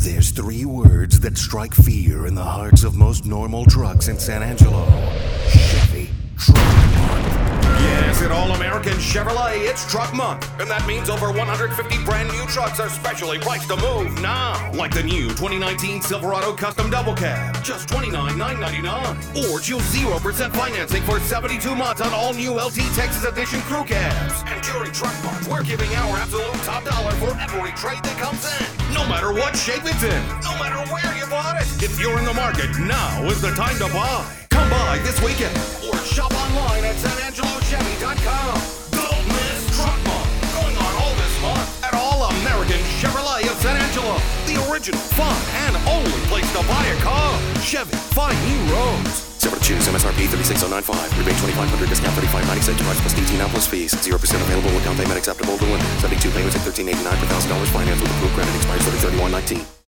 There's three words that strike fear in the hearts of most normal trucks in San Angelo. Chevy Truck Month. Yes, at All-American Chevrolet, it's Truck Month. And that means over 150 brand new trucks are specially priced to move now. Like the new 2019 Silverado Custom Double Cab, just $29,999. Or choose 0% financing for 72 months on all new LT Texas Edition Crew Cabs. And during Truck Month, we're giving our absolute top dollar for every trade that comes in. No matter what shape it's in, no matter where you bought it. If you're in the market, now is the time to buy. Come by this weekend or shop online at SanAngeloChevy.com. Don't miss Truck Month, going on all this month at All-American Chevrolet of San Angelo. The original, fun, and only place to buy a car. Chevy, find new roads. Zero to choose, MSRP 36095. Rebate 2500, discount 3596, price plus DT now plus fees. 0% available with down payment acceptable to limit. 72 payments at $1389 per $1,000 finance with approved credit expires 30/31/19.